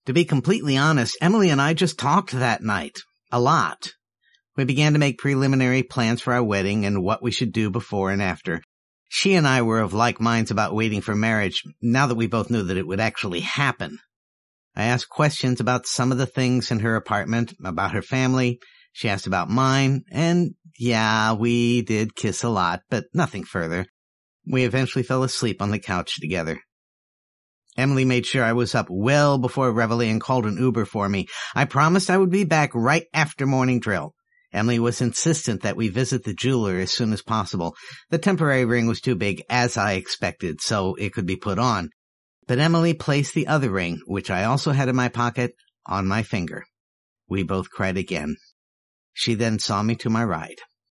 To be completely honest, Emily and I just talked that night. A lot. We began to make preliminary plans for our wedding and what we should do before and after. She and I were of like minds about waiting for marriage, now that we both knew that it would actually happen. I asked questions about some of the things in her apartment, about her family. She asked about mine, and yeah, we did kiss a lot, but nothing further. We eventually fell asleep on the couch together. Emily made sure I was up well before Reveille and called an Uber for me. I promised I would be back right after morning drill. Emily was insistent that we visit the jeweler as soon as possible. The temporary ring was too big, as I expected, so it could be put on. But Emily placed the other ring, which I also had in my pocket, on my finger. We both cried again. She then saw me to my ride.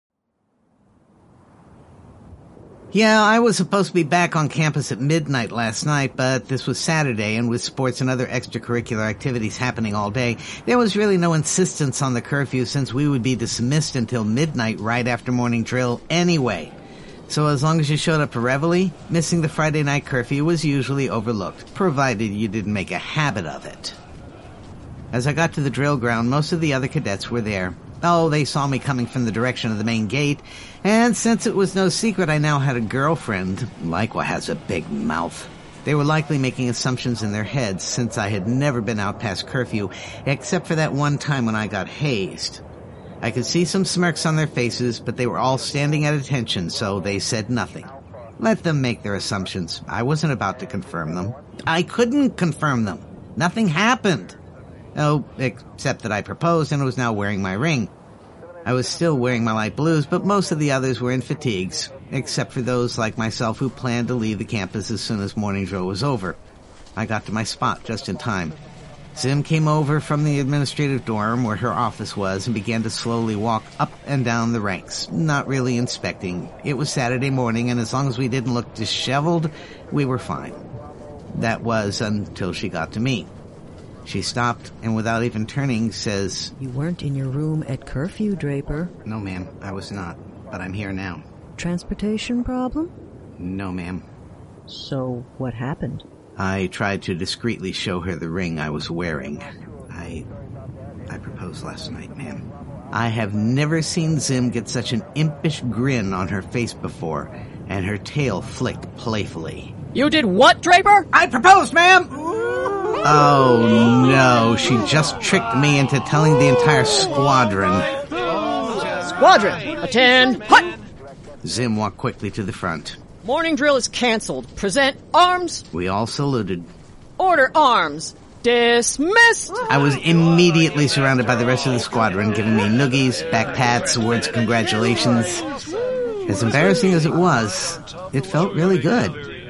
Yeah, I was supposed to be back on campus at midnight last night, but this was Saturday, and with sports and other extracurricular activities happening all day, there was really no insistence on the curfew since we would be dismissed until midnight right after morning drill anyway. So as long as you showed up for Reveille, missing the Friday night curfew was usually overlooked, provided you didn't make a habit of it. As I got to the drill ground, most of the other cadets were there. Oh, they saw me coming from the direction of the main gate, and since it was no secret I now had a girlfriend, likewise has a big mouth. They were likely making assumptions in their heads, since I had never been out past curfew, except for that one time when I got hazed. I could see some smirks on their faces, but they were all standing at attention, so they said nothing. Let them make their assumptions. I wasn't about to confirm them. I couldn't confirm them. Nothing happened. Oh, except that I proposed and was now wearing my ring. I was still wearing my light blues, but most of the others were in fatigues, except for those like myself who planned to leave the campus as soon as morning drill was over. I got to my spot just in time. Zim came over from the administrative dorm where her office was and began to slowly walk up and down the ranks, not really inspecting. It was Saturday morning, and as long as we didn't look disheveled, we were fine. That was until she got to me. She stopped, and without even turning, says, "You weren't in your room at curfew, Draper." "No, ma'am, I was not, but I'm here now." "Transportation problem?" "No, ma'am." "So, what happened?" I tried to discreetly show her the ring I was wearing. I proposed last night, ma'am. I have never seen Zim get such an impish grin on her face before, and her tail flicked playfully. "You did what, Draper?" "I proposed, ma'am!" Oh no, she just tricked me into telling the entire squadron. "Squadron, attend, hut!" Zim walked quickly to the front. "Morning drill is cancelled. Present arms." We all saluted. "Order arms. Dismissed." I was immediately surrounded by the rest of the squadron, giving me noogies, back pats, words of congratulations. As embarrassing as it was, it felt really good.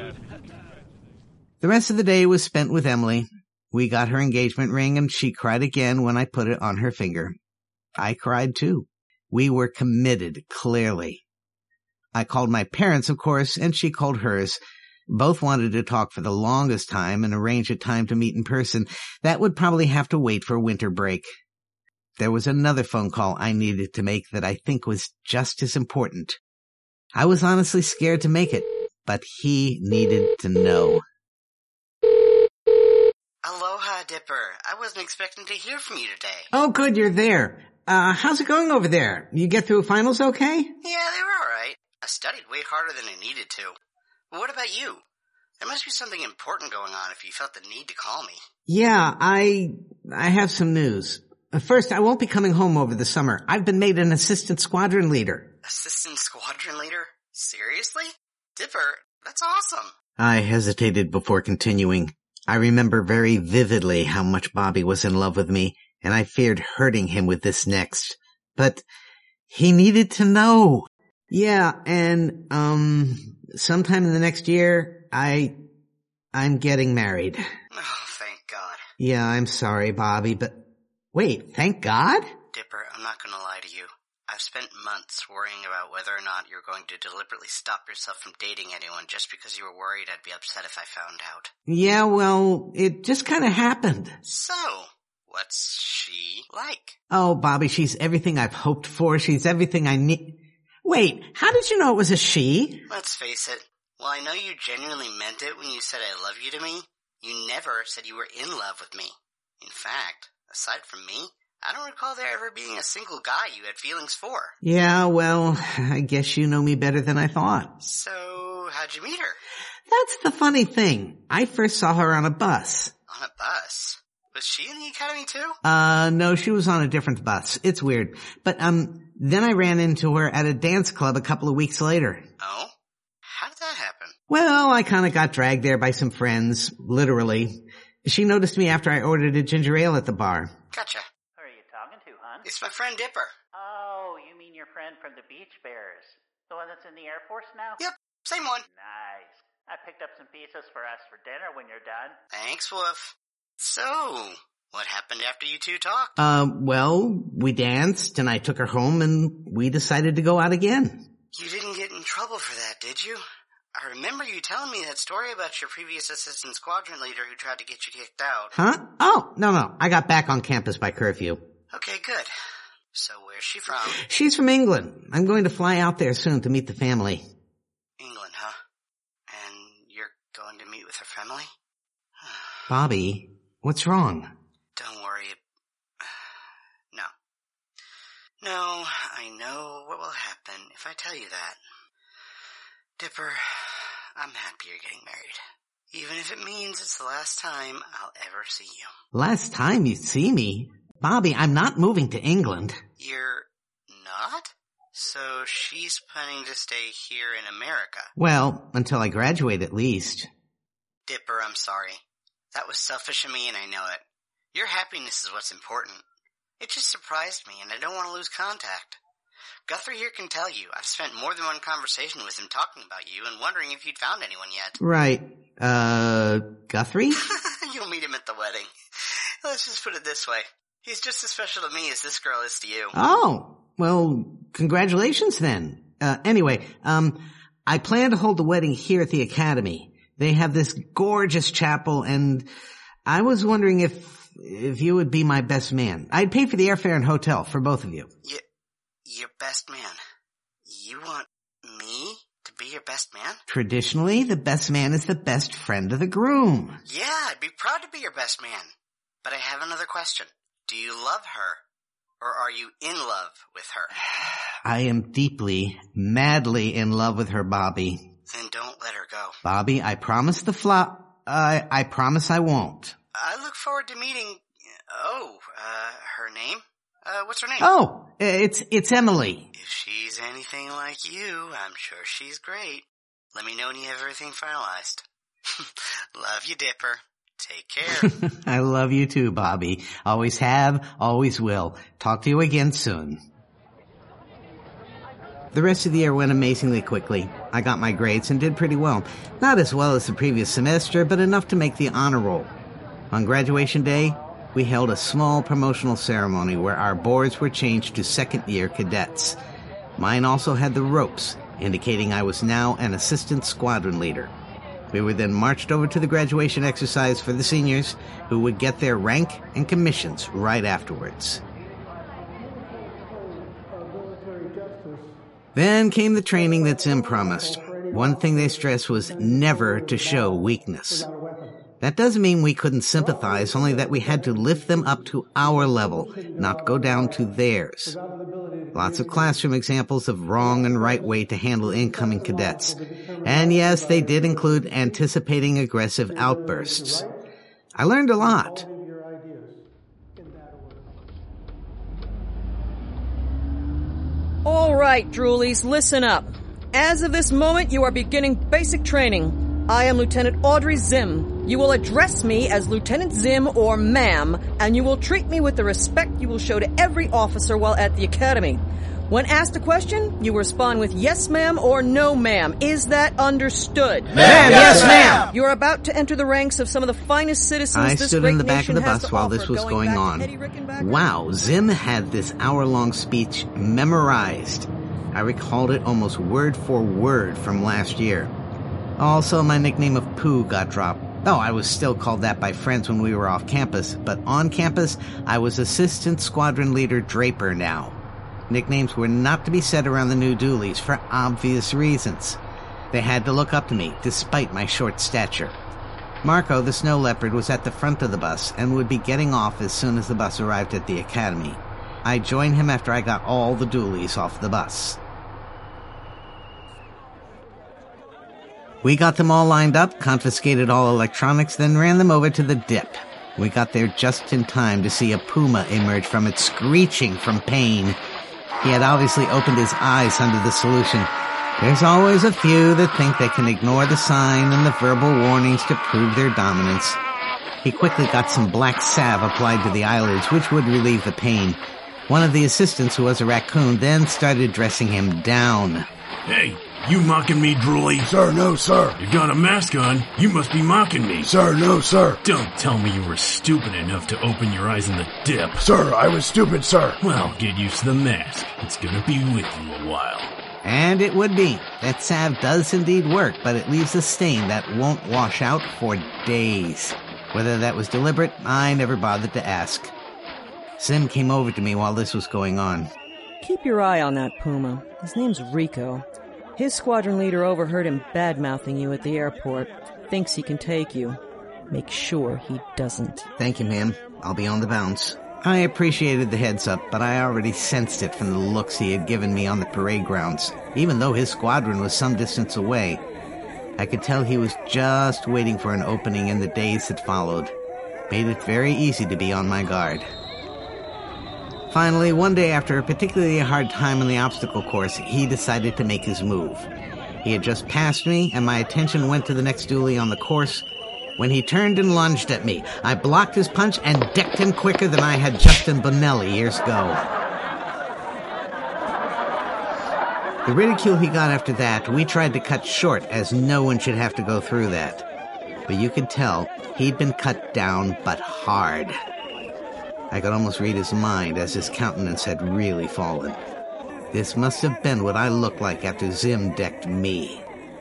The rest of the day was spent with Emily. We got her engagement ring, and she cried again when I put it on her finger. I cried too. We were committed, clearly. I called my parents, of course, and she called hers. Both wanted to talk for the longest time and arrange a time to meet in person. That would probably have to wait for winter break. There was another phone call I needed to make that I think was just as important. I was honestly scared to make it, but he needed to know. Aloha, Dipper. I wasn't expecting to hear from you today. Oh, good, you're there. How's it going over there? You get through finals okay? Yeah, they were alright. I studied way harder than I needed to. But what about you? There must be something important going on if you felt the need to call me. Yeah, I have some news. First, I won't be coming home over the summer. I've been made an assistant squadron leader. Assistant squadron leader? Seriously? Dipper, that's awesome. I hesitated before continuing. I remember very vividly how much Bobby was in love with me, and I feared hurting him with this next. But he needed to know. Yeah, and, sometime in the next year, I'm getting married. Oh, thank God. Yeah, I'm sorry, Bobby, but wait, thank God? Dipper, I'm not gonna lie to you. I've spent months worrying about whether or not you're going to deliberately stop yourself from dating anyone just because you were worried I'd be upset if I found out. Yeah, well, it just kind of happened. So, what's she like? Oh, Bobby, she's everything I've hoped for. She's everything I need. Wait, how did you know it was a she? Let's face it. While I know you genuinely meant it when you said I love you to me, you never said you were in love with me. In fact, aside from me, I don't recall there ever being a single guy you had feelings for. Yeah, well, I guess you know me better than I thought. So, how'd you meet her? That's the funny thing. I first saw her on a bus. On a bus? Was she in the academy too? No, she was on a different bus. It's weird. But, then I ran into her at a dance club a couple of weeks later. Oh? How did that happen? Well, I kinda got dragged there by some friends, literally. She noticed me after I ordered a ginger ale at the bar. Gotcha. Who are you talking to, hon? It's my friend Dipper. Oh, you mean your friend from the Beach Bears? The one that's in the Air Force now? Yep, same one. Nice. I picked up some pizzas for us for dinner when you're done. Thanks, Wolf. So, what happened after you two talked? Well, we danced and I took her home and we decided to go out again. You didn't get in trouble for that, did you? I remember you telling me that story about your previous assistant squadron leader who tried to get you kicked out. Huh? Oh, no. I got back on campus by curfew. Okay, good. So where's she from? She's from England. I'm going to fly out there soon to meet the family. England, huh? And you're going to meet with her family? Bobby, what's wrong? Don't worry. No, I know what will happen if I tell you that. Dipper, I'm happy you're getting married. Even if it means it's the last time I'll ever see you. Last time you see me? Bobby, I'm not moving to England. You're not? So she's planning to stay here in America? Well, until I graduate at least. Dipper, I'm sorry. That was selfish of me and I know it. Your happiness is what's important. It just surprised me and I don't want to lose contact. Guthrie here can tell you, I've spent more than one conversation with him talking about you and wondering if you'd found anyone yet. Right. Guthrie? You'll meet him at the wedding. Let's just put it this way. He's just as special to me as this girl is to you. Oh, well, congratulations then. Anyway, I plan to hold the wedding here at the academy. They have this gorgeous chapel and I was wondering if you would be my best man. I'd pay for the airfare and hotel for both of you. Your best man? You want me to be your best man? Traditionally, the best man is the best friend of the groom. Yeah, I'd be proud to be your best man. But I have another question. Do you love her? Or are you in love with her? I am deeply, madly in love with her, Bobby. Then don't let her go. Bobby, I promise I promise I won't. I look forward to meeting... her name? What's her name? Oh, it's Emily. If she's anything like you, I'm sure she's great. Let me know when you have everything finalized. Love you, Dipper. Take care. I love you too, Bobby. Always have, always will. Talk to you again soon. The rest of the year went amazingly quickly. I got my grades and did pretty well. Not as well as the previous semester, but enough to make the honor roll. On graduation day, we held a small promotional ceremony where our boards were changed to second-year cadets. Mine also had the ropes, indicating I was now an assistant squadron leader. We were then marched over to the graduation exercise for the seniors, who would get their rank and commissions right afterwards. Then came the training that Zim promised. One thing they stressed was never to show weakness. That doesn't mean we couldn't sympathize, only that we had to lift them up to our level, not go down to theirs. Lots of classroom examples of wrong and right way to handle incoming cadets. And yes, they did include anticipating aggressive outbursts. I learned a lot. All right, Droolies, listen up. As of this moment, you are beginning basic training. I am Lieutenant Audrey Zim. You will address me as Lieutenant Zim or ma'am, and you will treat me with the respect you will show to every officer while at the academy. When asked a question, you respond with yes ma'am or no ma'am. Is that understood? Ma'am, yes ma'am! You're about to enter the ranks of some of the finest citizens I this stood great in the back of nation the has bus to while offer, this was going back to on. Eddie Rickenbacker. Wow, Zim had this hour-long speech memorized. I recalled it almost word for word from last year. Also, my nickname of Pooh got dropped. Oh, I was still called that by friends when we were off campus, but on campus, I was Assistant Squadron Leader Draper now. Nicknames were not to be said around the new doolies for obvious reasons. They had to look up to me, despite my short stature. Marco, the snow leopard, was at the front of the bus and would be getting off as soon as the bus arrived at the academy. I joined him after I got all the doolies off the bus. We got them all lined up, confiscated all electronics, then ran them over to the dip. We got there just in time to see a puma emerge from it, screeching from pain. He had obviously opened his eyes under the solution. There's always a few that think they can ignore the sign and the verbal warnings to prove their dominance. He quickly got some black salve applied to the eyelids, which would relieve the pain. One of the assistants, who was a raccoon, then started dressing him down. Hey, you mocking me, Drooly? Sir, no, sir. You got a mask on. You must be mocking me. Sir, no, sir. Don't tell me you were stupid enough to open your eyes in the dip. Sir, I was stupid, sir. Well, get used to the mask. It's gonna be with you a while. And it would be. That salve does indeed work, but it leaves a stain that won't wash out for days. Whether that was deliberate, I never bothered to ask. Zim came over to me while this was going on. Keep your eye on that puma. His name's Rico. His squadron leader overheard him bad-mouthing you at the airport. Thinks he can take you. Make sure he doesn't. Thank you, ma'am. I'll be on the bounce. I appreciated the heads up, but I already sensed it from the looks he had given me on the parade grounds. Even though his squadron was some distance away, I could tell he was just waiting for an opening in the days that followed. Made it very easy to be on my guard. Finally, one day after a particularly hard time on the obstacle course, he decided to make his move. He had just passed me, and my attention went to the next duelie on the course when he turned and lunged at me. I blocked his punch and decked him quicker than I had Justin Bonelli years ago. The ridicule he got after that, we tried to cut short, as no one should have to go through that. But you could tell he'd been cut down, but hard. I could almost read his mind, as his countenance had really fallen. This must have been what I looked like after Zim decked me.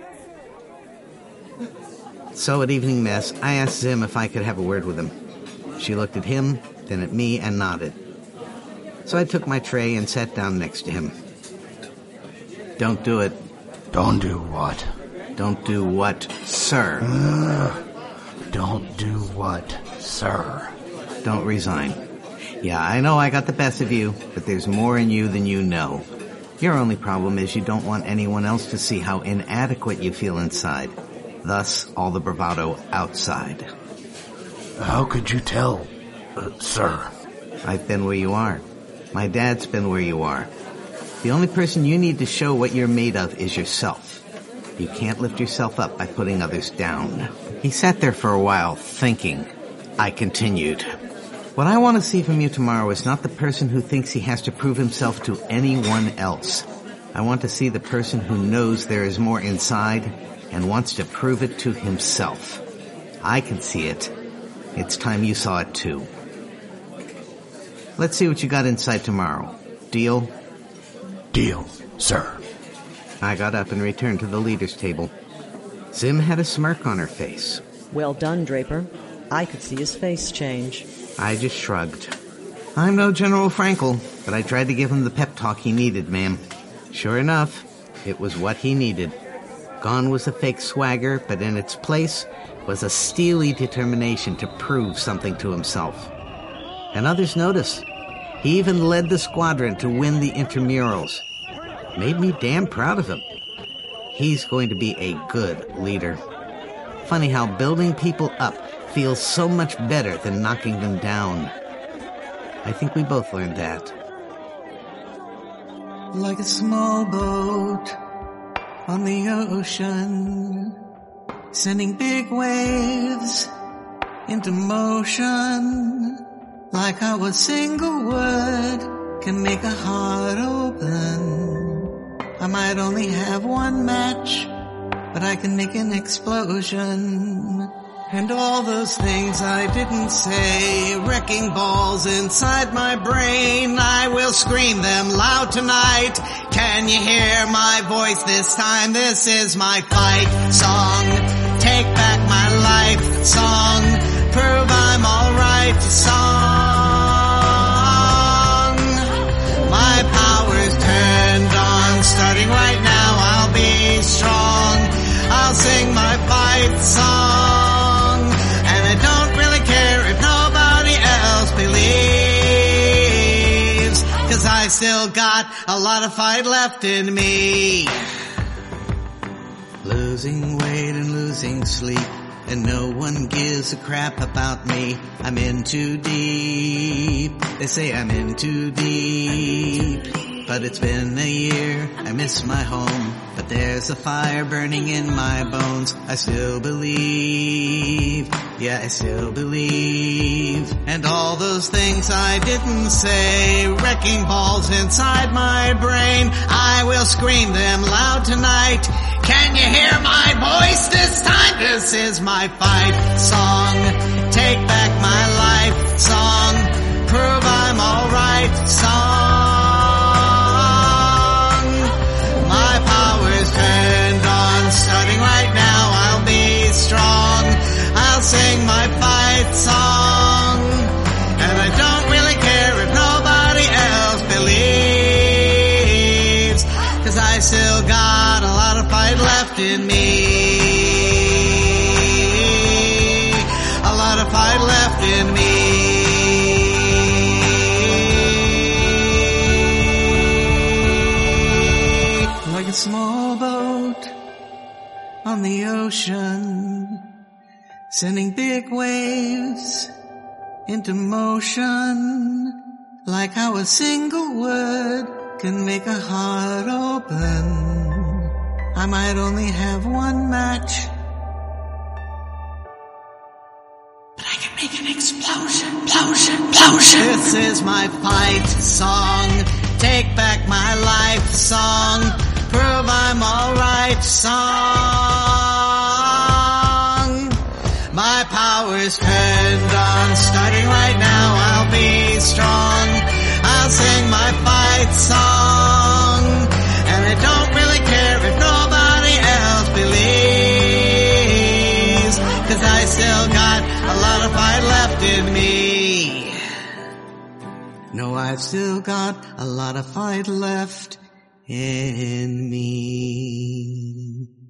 So at evening mess, I asked Zim if I could have a word with him. She looked at him, then at me, and nodded. So I took my tray and sat down next to him. Don't do it. Don't do what? Don't do what, sir? Don't do what, sir? Don't resign. Yeah, I know I got the best of you, but there's more in you than you know. Your only problem is you don't want anyone else to see how inadequate you feel inside. Thus, all the bravado outside. How could you tell, sir? I've been where you are. My dad's been where you are. The only person you need to show what you're made of is yourself. You can't lift yourself up by putting others down. He sat there for a while, thinking. I continued. What I want to see from you tomorrow is not the person who thinks he has to prove himself to anyone else. I want to see the person who knows there is more inside and wants to prove it to himself. I can see it. It's time you saw it too. Let's see what you got inside tomorrow. Deal? Deal, sir. I got up and returned to the leader's table. Zim had a smirk on her face. Well done, Draper. I could see his face change. I just shrugged. I'm no General Frankel, but I tried to give him the pep talk he needed, ma'am. Sure enough, it was what he needed. Gone was the fake swagger, but in its place was a steely determination to prove something to himself. And others noticed. He even led the squadron to win the intramurals. Made me damn proud of him. He's going to be a good leader. Funny how building people up feels so much better than knocking them down. I think we both learned that. Like a small boat on the ocean, sending big waves into motion. Like how a single word can make a heart open. I might only have one match, but I can make an explosion. And all those things I didn't say, wrecking balls inside my brain, I will scream them loud tonight. Can you hear my voice this time? This is my fight song. Take back my life song. Prove I'm alright song. My power's turned on. Starting right now I'll be strong. I'll sing my fight song. still got a lot of fight left in me. Losing weight and losing sleep, and no one gives a crap about me. I'm in too deep. They say I'm in too deep. But it's been a year, I miss my home. But there's a fire burning in my bones. I still believe, yeah, I still believe. And all those things I didn't say, wrecking balls inside my brain, I will scream them loud tonight. Can you hear my voice this time? This is my fight song. Take back my life song. Prove I'm alright song. My power's turned on. Starting right now, I'll be strong. I'll sing my fight song. And I don't really care if nobody else believes. 'Cause I still got a lot of fight left in me. A lot of fight left in me. Like a small boat on the ocean, sending big waves into motion. Like how a single word can make a heart open. I might only have one match, but I can make an explosion, explosion, explosion. This is my fight song. Take back my life song. Prove I'm alright song. My power's turned on. Starting right now, I'll be strong. I'll sing my fight song. And I don't really care if nobody else believes. 'Cause I still got a lot of fight left in me. No, I've still got a lot of fight left in me.